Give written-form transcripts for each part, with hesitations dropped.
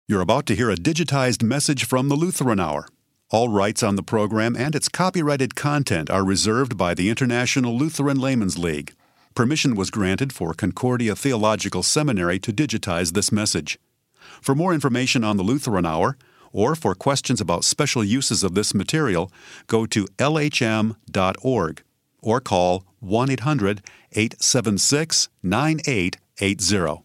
You're about to hear a digitized message from the Lutheran Hour. All rights on the program and its copyrighted content are reserved by the International Lutheran Laymen's League. Permission was granted for Concordia Theological Seminary to digitize this message. For more information on the Lutheran Hour, or for questions about special uses of this material, go to lhm.org or call 1-800-876-9880.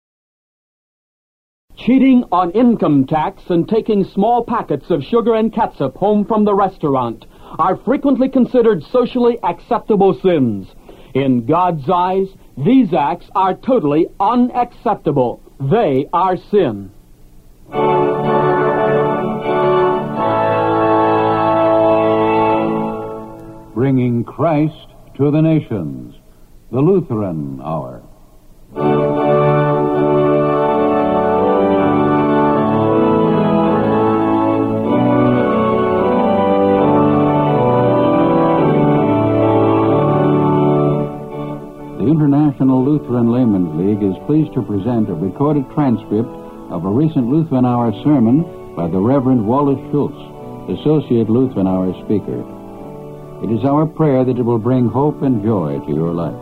Cheating on income tax and taking small packets of sugar and catsup home from the restaurant are frequently considered socially acceptable sins. In God's eyes, these acts are totally unacceptable. They are sin. Bringing Christ to the nations. The Lutheran Hour. The International Lutheran Laymen's League is pleased to present a recorded transcript of a recent Lutheran Hour sermon by the Reverend Wallace Schultz, Associate Lutheran Hour speaker. It is our prayer that it will bring hope and joy to your life.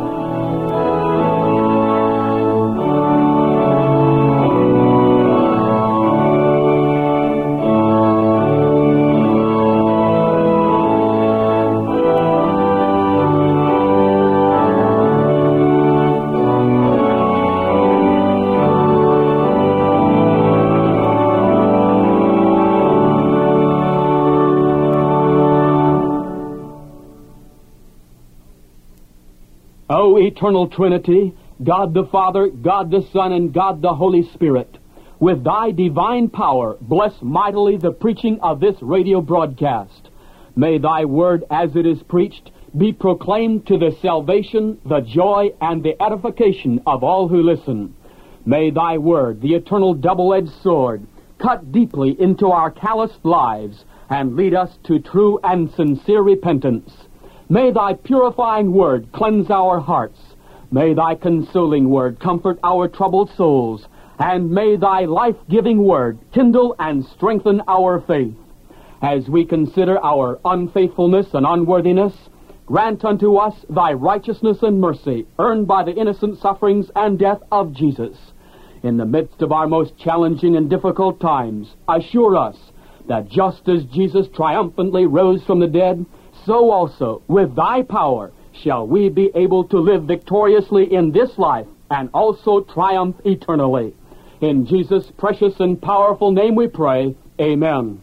O eternal Trinity, God the Father, God the Son, and God the Holy Spirit, with thy divine power, bless mightily the preaching of this radio broadcast. May thy word, as it is preached, be proclaimed to the salvation, the joy, and the edification of all who listen. May thy word, the eternal double-edged sword, cut deeply into our calloused lives and lead us to true and sincere repentance. May thy purifying word cleanse our hearts. May thy consoling word comfort our troubled souls. And may thy life-giving word kindle and strengthen our faith. As we consider our unfaithfulness and unworthiness, grant unto us thy righteousness and mercy, earned by the innocent sufferings and death of Jesus. In the midst of our most challenging and difficult times, assure us that just as Jesus triumphantly rose from the dead, so also, with thy power, shall we be able to live victoriously in this life and also triumph eternally. In Jesus' precious and powerful name we pray, amen.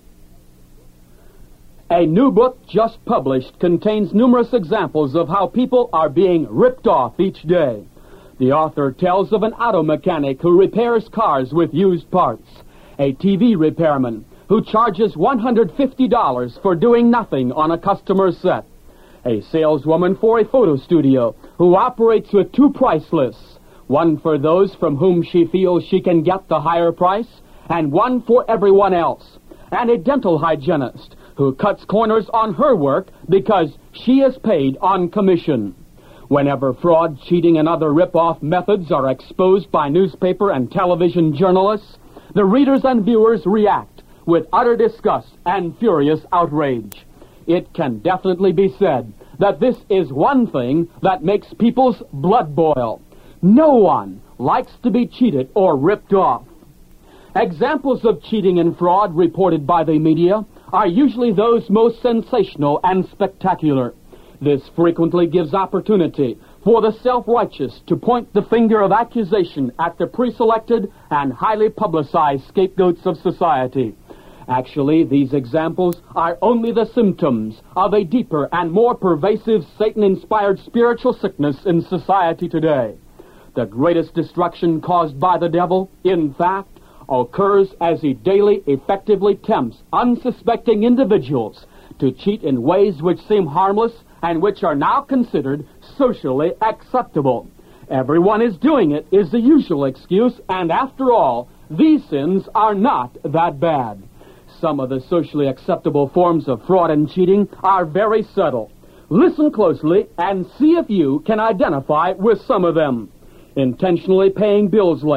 A new book just published contains numerous examples of how people are being ripped off each day. The author tells of an auto mechanic who repairs cars with used parts, a TV repairman who charges $150 for doing nothing on a customer's set, a saleswoman for a photo studio who operates with two price lists, one for those from whom she feels she can get the higher price, and one for everyone else, and a dental hygienist who cuts corners on her work because she is paid on commission. Whenever fraud, cheating, and other rip-off methods are exposed by newspaper and television journalists, the readers and viewers react with utter disgust and furious outrage. It can definitely be said that this is one thing that makes people's blood boil. No one likes to be cheated or ripped off. Examples of cheating and fraud reported by the media are usually those most sensational and spectacular. This frequently gives opportunity for the self-righteous to point the finger of accusation at the pre-selected and highly publicized scapegoats of society. Actually, these examples are only the symptoms of a deeper and more pervasive Satan-inspired spiritual sickness in society today. The greatest destruction caused by the devil, in fact, occurs as he daily effectively tempts unsuspecting individuals to cheat in ways which seem harmless and which are now considered socially acceptable. Everyone is doing it is the usual excuse, and after all, these sins are not that bad. Some of the socially acceptable forms of fraud and cheating are very subtle. Listen closely and see if you can identify with some of them. Intentionally paying bills late,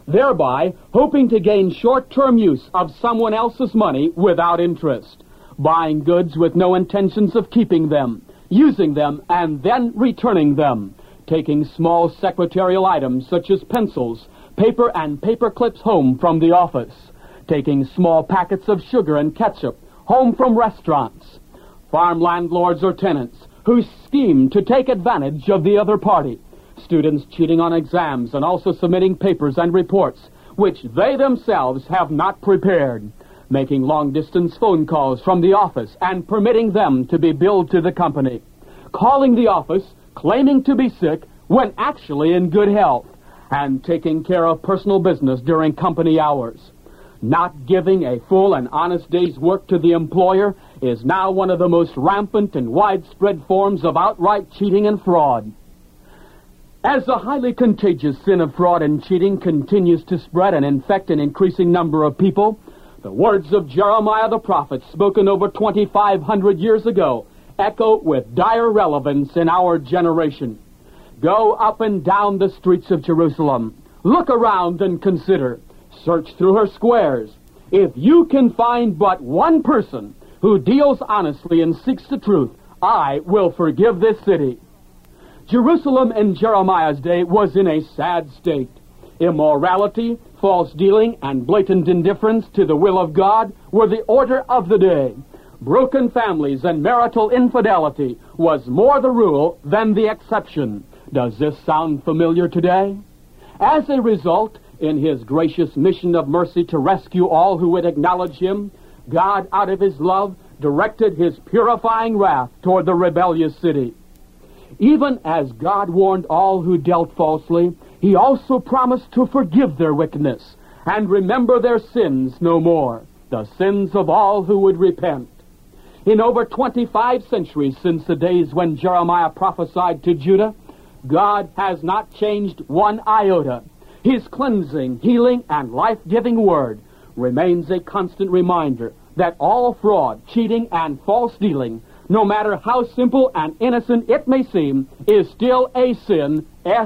thereby hoping to gain short-term use of someone else's money without interest, buying goods with no intentions of keeping them, using them, and then returning them, taking small secretarial items such as pencils, paper, and paper clips home from the office, taking small packets of sugar and ketchup home from restaurants, farm landlords or tenants who scheme to take advantage of the other party, students cheating on exams and also submitting papers and reports which they themselves have not prepared, making long-distance phone calls from the office and permitting them to be billed to the company, calling the office, claiming to be sick when actually in good health, and taking care of personal business during company hours. Not giving a full and honest day's work to the employer is now one of the most rampant and widespread forms of outright cheating and fraud. As the highly contagious sin of fraud and cheating continues to spread and infect an increasing number of people, the words of Jeremiah the prophet, spoken over 2,500 years ago, echo with dire relevance in our generation. Go up and down the streets of Jerusalem. Look around and consider. Search through her squares. If you can find but one person who deals honestly and seeks the truth, I will forgive this city. Jerusalem in Jeremiah's day was in a sad state. Immorality, false dealing, and blatant indifference to the will of God were the order of the day. Broken families and marital infidelity was more the rule than the exception. Does this sound familiar today? As a result, in his gracious mission of mercy to rescue all who would acknowledge him, God, out of his love, directed his purifying wrath toward the rebellious city. Even as God warned all who dealt falsely, he also promised to forgive their wickedness and remember their sins no more, the sins of all who would repent. In over 25 centuries since the days when Jeremiah prophesied to Judah, God has not changed one iota. His cleansing, healing, and life-giving word remains a constant reminder that all fraud, cheating, and false dealing, no matter how simple and innocent it may seem, is still a sin,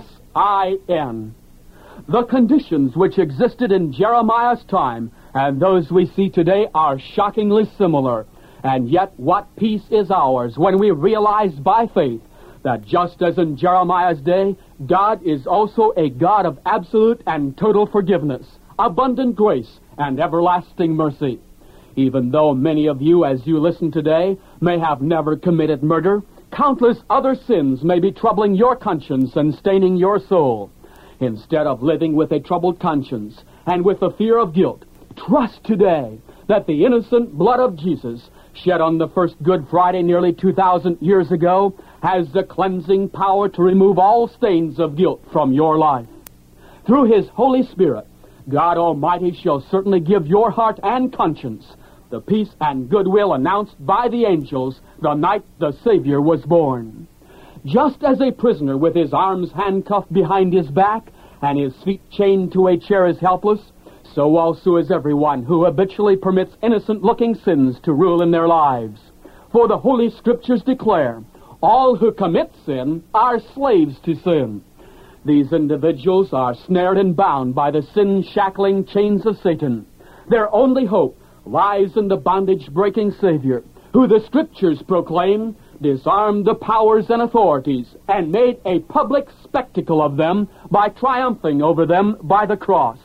S-I-N. The conditions which existed in Jeremiah's time and those we see today are shockingly similar. And yet what peace is ours when we realize by faith that just as in Jeremiah's day, God is also a God of absolute and total forgiveness, abundant grace, and everlasting mercy. Even though many of you, as you listen today, may have never committed murder, countless other sins may be troubling your conscience and staining your soul. Instead of living with a troubled conscience and with the fear of guilt, trust today that the innocent blood of Jesus, shed on the first Good Friday nearly 2,000 years ago, has the cleansing power to remove all stains of guilt from your life. Through his Holy Spirit, God Almighty shall certainly give your heart and conscience the peace and goodwill announced by the angels the night the Savior was born. Just as a prisoner with his arms handcuffed behind his back and his feet chained to a chair is helpless, so also is everyone who habitually permits innocent-looking sins to rule in their lives. For the Holy Scriptures declare, all who commit sin are slaves to sin. These individuals are snared and bound by the sin-shackling chains of Satan. Their only hope lies in the bondage-breaking Savior, who the Scriptures proclaim disarmed the powers and authorities and made a public spectacle of them by triumphing over them by the cross.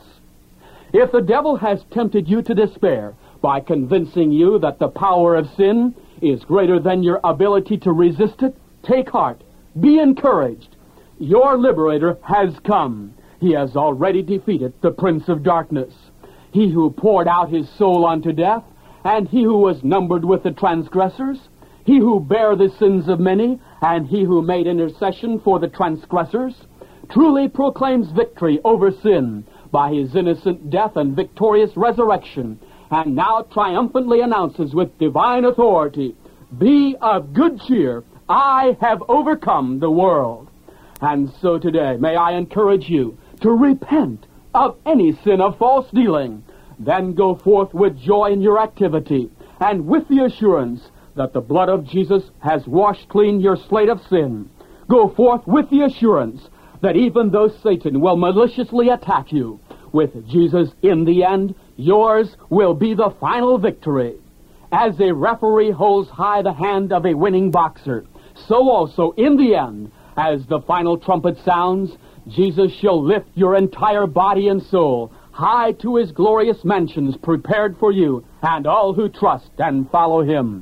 If the devil has tempted you to despair by convincing you that the power of sin is greater than your ability to resist it, take heart. Be encouraged. Your liberator has come. He has already defeated the prince of darkness. He who poured out his soul unto death, and he who was numbered with the transgressors, he who bare the sins of many, and he who made intercession for the transgressors, truly proclaims victory over sin by his innocent death and victorious resurrection, and now triumphantly announces with divine authority, be of good cheer, I have overcome the world. And so today, may I encourage you to repent of any sin of false dealing, then go forth with joy in your activity, and with the assurance that the blood of Jesus has washed clean your slate of sin. Go forth with the assurance that even though Satan will maliciously attack you, With Jesus in the end, yours will be the final victory. As a referee holds high the hand of a winning boxer, so also in the end, as the final trumpet sounds, Jesus shall lift your entire body and soul high to his glorious mansions prepared for you and all who trust and follow him.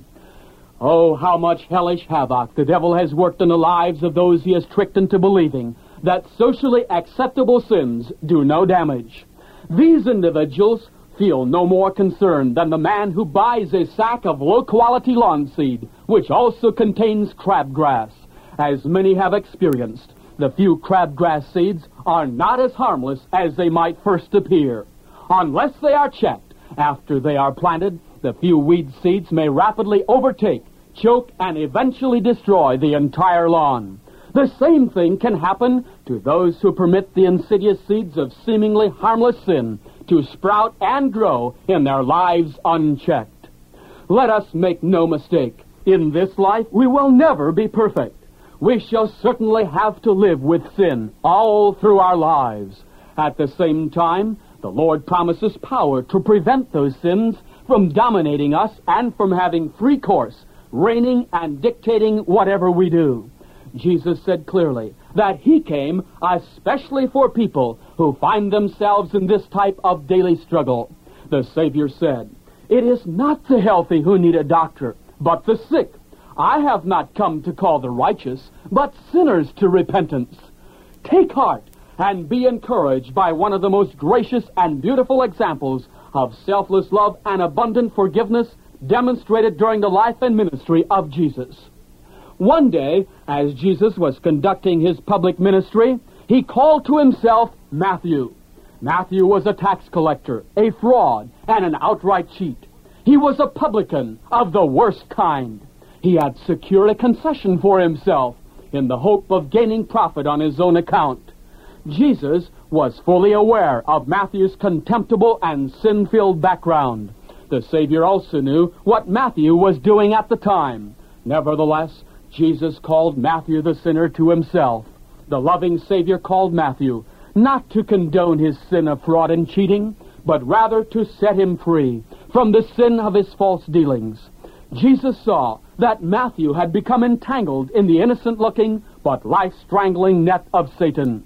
Oh, how much hellish havoc the devil has worked in the lives of those he has tricked into believing that socially acceptable sins do no damage. These individuals feel no more concern than the man who buys a sack of low-quality lawn seed, which also contains crabgrass. As many have experienced, the few crabgrass seeds are not as harmless as they might first appear. Unless they are checked after they are planted, the few weed seeds may rapidly overtake, choke, and eventually destroy the entire lawn. The same thing can happen to those who permit the insidious seeds of seemingly harmless sin to sprout and grow in their lives unchecked. Let us make no mistake. In this life, we will never be perfect. We shall certainly have to live with sin all through our lives. At the same time, the Lord promises power to prevent those sins from dominating us and from having free course, reigning and dictating whatever we do. Jesus said clearly that he came especially for people who find themselves in this type of daily struggle. The Savior said, "It is not the healthy who need a doctor, but the sick. I have not come to call the righteous, but sinners to repentance." Take heart and be encouraged by one of the most gracious and beautiful examples of selfless love and abundant forgiveness demonstrated during the life and ministry of Jesus. One day, as Jesus was conducting his public ministry, he called to himself Matthew. Matthew was a tax collector, a fraud, and an outright cheat. He was a publican of the worst kind. He had secured a concession for himself in the hope of gaining profit on his own account. Jesus was fully aware of Matthew's contemptible and sin-filled background. The Savior also knew what Matthew was doing at the time. Nevertheless, Jesus called Matthew the sinner to himself. The loving Savior called Matthew not to condone his sin of fraud and cheating, but rather to set him free from the sin of his false dealings. Jesus saw that Matthew had become entangled in the innocent-looking but life-strangling net of Satan.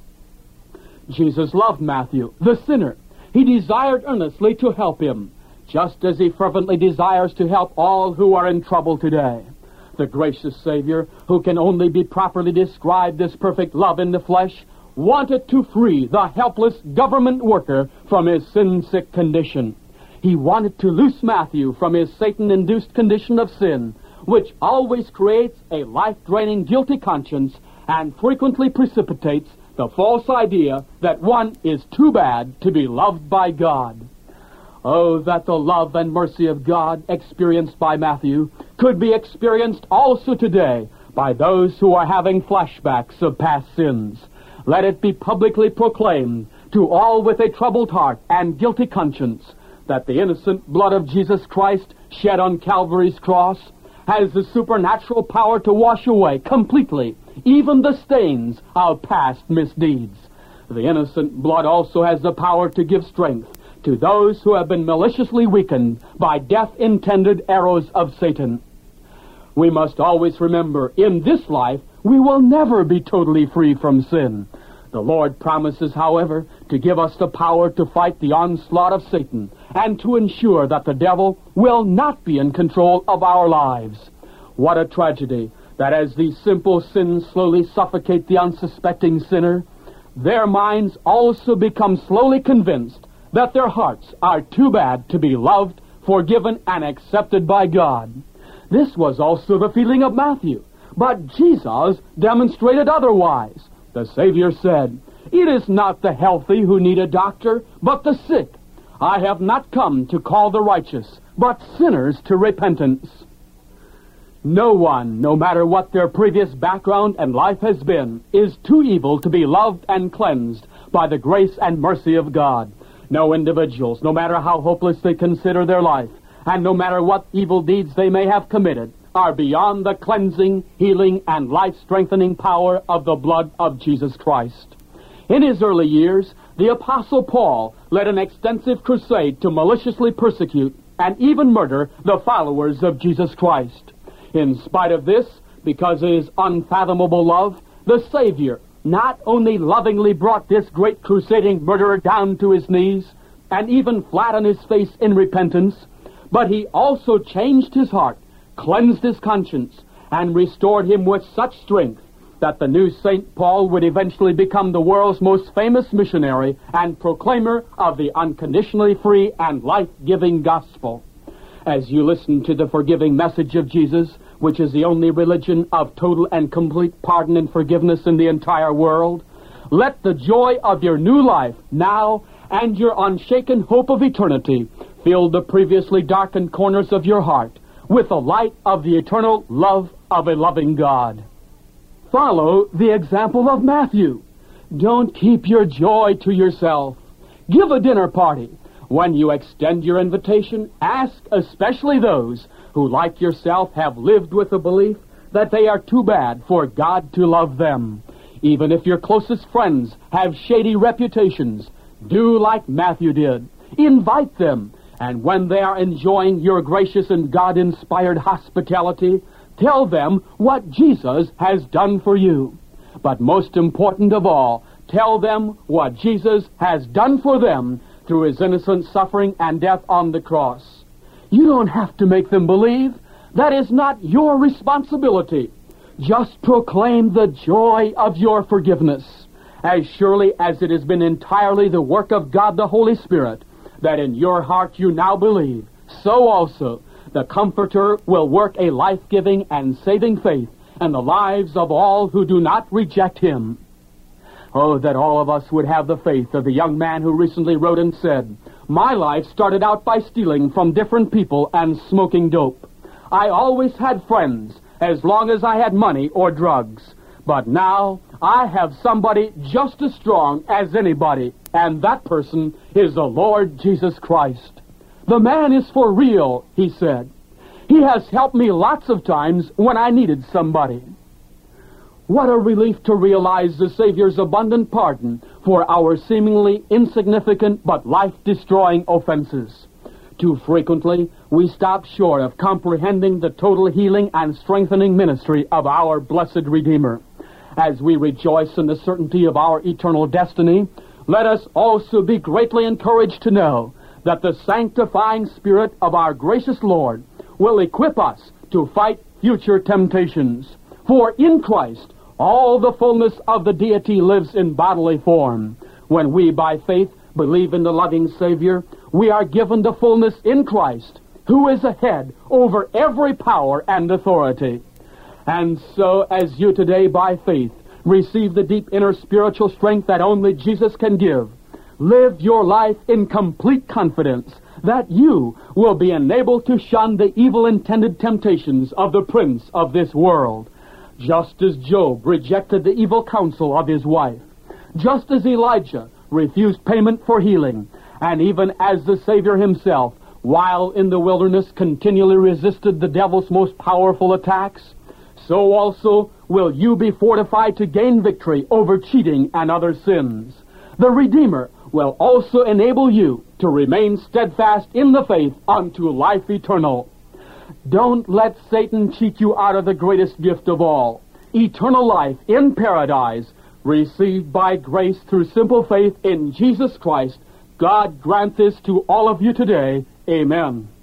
Jesus loved Matthew, the sinner. He desired earnestly to help him, just as he fervently desires to help all who are in trouble today. The gracious Savior, who can only be properly described as perfect love in the flesh, wanted to free the helpless government worker from his sin-sick condition. He wanted to loose Matthew from his Satan-induced condition of sin, which always creates a life-draining guilty conscience and frequently precipitates the false idea that one is too bad to be loved by God. Oh, that the love and mercy of God experienced by Matthew could be experienced also today by those who are having flashbacks of past sins. Let it be publicly proclaimed to all with a troubled heart and guilty conscience that the innocent blood of Jesus Christ shed on Calvary's cross has the supernatural power to wash away completely even the stains of past misdeeds. The innocent blood also has the power to give strength to those who have been maliciously weakened by death-intended arrows of Satan. We must always remember, in this life, we will never be totally free from sin. The Lord promises, however, to give us the power to fight the onslaught of Satan and to ensure that the devil will not be in control of our lives. What a tragedy that as these simple sins slowly suffocate the unsuspecting sinner, their minds also become slowly convinced that their hearts are too bad to be loved, forgiven, and accepted by God. This was also the feeling of Matthew, but Jesus demonstrated otherwise. The Savior said, "It is not the healthy who need a doctor, but the sick. I have not come to call the righteous, but sinners to repentance." No one, no matter what their previous background and life has been, is too evil to be loved and cleansed by the grace and mercy of God. No individuals, no matter how hopeless they consider their life, and no matter what evil deeds they may have committed, are beyond the cleansing, healing, and life-strengthening power of the blood of Jesus Christ. In his early years, the Apostle Paul led an extensive crusade to maliciously persecute and even murder the followers of Jesus Christ. In spite of this, because of his unfathomable love, the Savior not only lovingly brought this great crusading murderer down to his knees and even flat on his face in repentance, but he also changed his heart, cleansed his conscience, and restored him with such strength that the new St. Paul would eventually become the world's most famous missionary and proclaimer of the unconditionally free and life-giving gospel. As you listen to the forgiving message of Jesus, which is the only religion of total and complete pardon and forgiveness in the entire world, let the joy of your new life now and your unshaken hope of eternity fill the previously darkened corners of your heart with the light of the eternal love of a loving God. Follow the example of Matthew. Don't keep your joy to yourself. Give a dinner party. When you extend your invitation, ask especially those who, like yourself, have lived with the belief that they are too bad for God to love them. Even if your closest friends have shady reputations, do like Matthew did. Invite them, and when they are enjoying your gracious and God-inspired hospitality, tell them what Jesus has done for you. But most important of all, tell them what Jesus has done for them through his innocent suffering and death on the cross. You don't have to make them believe. That is not your responsibility. Just proclaim the joy of your forgiveness. As surely as it has been entirely the work of God the Holy Spirit that in your heart you now believe, so also the Comforter will work a life-giving and saving faith in the lives of all who do not reject him. Oh, that all of us would have the faith of the young man who recently wrote and said, "My life started out by stealing from different people and smoking dope. I always had friends as long as I had money or drugs. But now I have somebody just as strong as anybody, and that person is the Lord Jesus Christ. The man is for real," he said. "He has helped me lots of times when I needed somebody." What a relief to realize the Savior's abundant pardon for our seemingly insignificant but life-destroying offenses. Too frequently, we stop short of comprehending the total healing and strengthening ministry of our blessed Redeemer. As we rejoice in the certainty of our eternal destiny, let us also be greatly encouraged to know that the sanctifying Spirit of our gracious Lord will equip us to fight future temptations. For in Christ, all the fullness of the deity lives in bodily form. When we, by faith, believe in the loving Savior, we are given the fullness in Christ, who is a head over every power and authority. And so, as you today, by faith, receive the deep inner spiritual strength that only Jesus can give, live your life in complete confidence that you will be enabled to shun the evil-intended temptations of the prince of this world. Just as Job rejected the evil counsel of his wife, just as Elijah refused payment for healing, and even as the Savior himself, while in the wilderness, continually resisted the devil's most powerful attacks, so also will you be fortified to gain victory over cheating and other sins. The Redeemer will also enable you to remain steadfast in the faith unto life eternal. Don't let Satan cheat you out of the greatest gift of all, eternal life in paradise, received by grace through simple faith in Jesus Christ. God grant this to all of you today. Amen.